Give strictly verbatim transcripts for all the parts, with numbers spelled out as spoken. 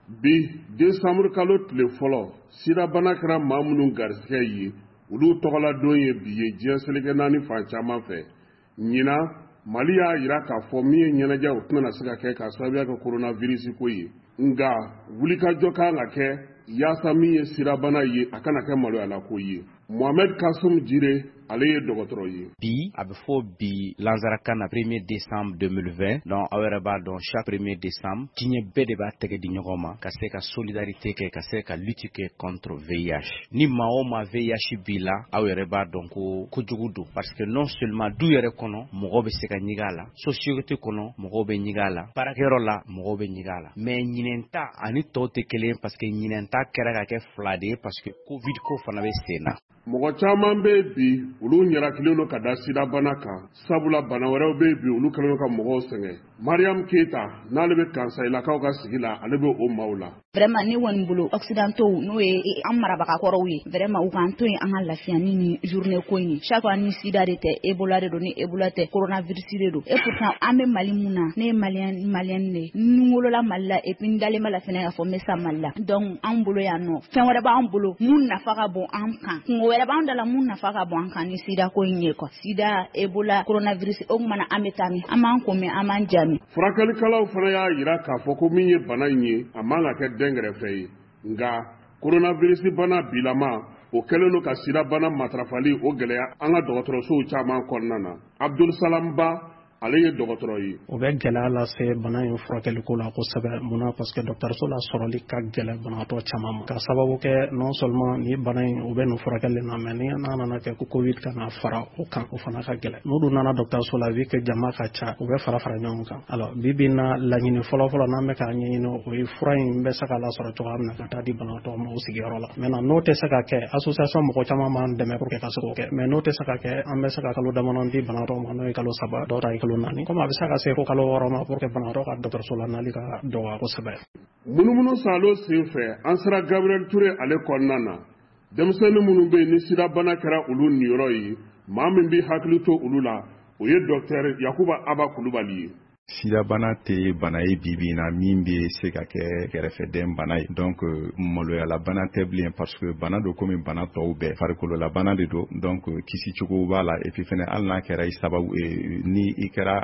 bi décembre kalo tile fɔlɔ sidabana kɛra maa minnu garisɛgɛ ye olu tɔgɔladon ye bi ye diɲɛ seleke naani fan caman fɛ. ɲina Mali y'a yira k'a fɔ min ye ɲɛnajɛ o tɛna se ka kɛ ka sababuya kɛ coronavirus ko ye. Nga wulikajɔ kan ka kɛ yaasa min ye sidabana ye a kana kɛ maloyala ko ye. Mohamed Kasum Jire ale ye dɔgɔtɔrɔ ye. Bi a bɛ fɔ bi Lanzarakan na premier décembre deux mille vingt donc aw yɛrɛ b'a dɔn chaque premier décembre diɲɛ bɛɛ de b'a tɛgɛ di ɲɔgɔn ma ka se ka solidarité kɛ ka se ka lutte kɛ contre V I H. Ni maa o maa V I H b'i la aw yɛrɛ b'a dɔn ko kojugu don parce que non seulement du yɛrɛ kɔnɔ mɔgɔ bɛ se ka ɲig'a la société kɔnɔ mɔgɔ bɛ ɲig'a la baarakɛyɔrɔ la mɔgɔ bɛ ɲig'a la mais ɲinɛnta ani tɔw tɛ kelen parce que ɲinɛnta kɛra ka kɛ fila de ye parce que covid ko fana bɛ sen na. Mɔgɔ caman bɛ bi olu ɲarakilen don ka da sidabana kan sabula bana wɛrɛw bɛ bi olu kɛlen don ka mɔgɔw sɛgɛn. Mariam Keita n'ale bɛ Kansayilakaw ka sigi la ale bɛ o maaw la. Vraiment ne kɔni bolo occidentaux n'o ye an marabagakɔrɔw ye vraiment u k'an to yen an ka lafiya ni ni journée ko in ye chaque fois ni sida de tɛ Ebola de don ni Ebola tɛ coronavirus de don et pourtant an bɛ Mali mun na ne ye malien malien de n wolola Mali la et puis n dalen b'a la fɛnɛ k'a fɔ n bɛ sa Mali la donc an bolo yan nɔ fɛn wɛrɛ b'an bolo mun nafa ka bon an kan kungo wɛrɛ b'an da la mun nafa ka bon an kan ni sida ko in ye quoi sida Ebola coronavirus o kumana an bɛ taa min an b'an ko mɛn an b'an jaabi. Furakɛlikɛlaw fana y'a yira k'a fɔ ko min ye bana in ye a man ka kɛ dɛnkɛrɛfɛ ye nka coronavirus bana bilama o kɛlen don ka sida bana matarafali o gɛlɛya an ka dɔgɔtɔrɔsow caman kɔnɔna na. Abdul Salam Ba ale ye dɔgɔtɔrɔ ye. O bɛ gɛlɛya lase bana in furakɛliko la kosɛbɛ munna parce que dɔgɔtɔrɔso la sɔrɔli ka gɛlɛn banabaatɔ caman ma ka sababu kɛ non seulement ni bana in u bɛ nin furakɛli na mais ni n'a nana kɛ ko covid kana fara o kan o fana ka gɛlɛn n'olu nana dɔgɔtɔrɔso la vu que jama ka ca u bɛ fara fara ɲɔgɔn kan alors bi bi in na laɲini fɔlɔfɔlɔ n'an bɛ k'a ɲɛɲini o ye fura in bɛ se ka lasɔrɔ cogoya min na ka taa di banabaatɔ ma o sigiyɔrɔ la maintenant n'o tɛ se ka kɛ association mɔgɔ caman b'an dɛmɛ pour que ka se k'o kɛ mais n'o tɛ se ka kɛ an bɛ se ka kalo damadɔ di banabaatɔ ma n'o ye kalo saba dɔw ta ye kalo naani comme a bɛ se ka se fo kalo wɔɔrɔ ma pour que banabaatɔ ka dɔgɔtɔrɔso la nali ka dɔgɔya kosɛbɛ. Munumunu salo senfɛ an sera Gabriel Touré ale kɔnɔna na denmisɛnnin minnu bɛ yen ni sidabana kɛra olu niyɔrɔ ye maa min bɛ hakili to olu la o ye docteur Yakuba Aba Kulubali ye. Sidabana tɛ bana ye bibi na min bɛ se ka kɛ kɛrɛfɛden bana ye donc maloyala bana tɛ bilen parce que bana do komi bana tɔw bɛɛ farikolola bana de do donc kisi cogo b'a la et puis fɛnɛ hali n'a kɛra i sababu ni i kɛra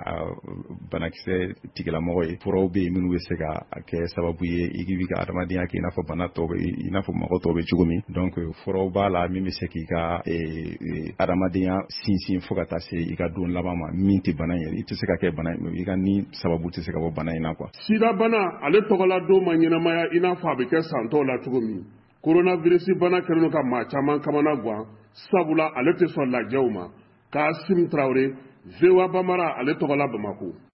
banakisɛ tigilamɔgɔ ye furaw bɛ yen minnu bɛ se ka kɛ sababu ye i k'i ka adamadenya kɛ i n'a fɔ bana tɔw bɛ i n'a fɔ mɔgɔ tɔw bɛ cogo min donc furaw b'a la min bɛ se k'i ka adamadenya sinsin fo ka taa se i ka don laban ma min tɛ bana ye i tɛ se ka kɛ bana i ka ni sababu tɛ se ka bɔ bana in na quoi. Sida bana ale tɔgɔla don ma ɲɛnamaya i n'a fɔ a bɛ kɛ san tɔw la cogo min coronavirus bana kɛlen ka maa caman kamana guwan sabula ale tɛ sɔn lajɛw ma Kasim Traoré V O A Bamara ale tɔgɔla Bamako.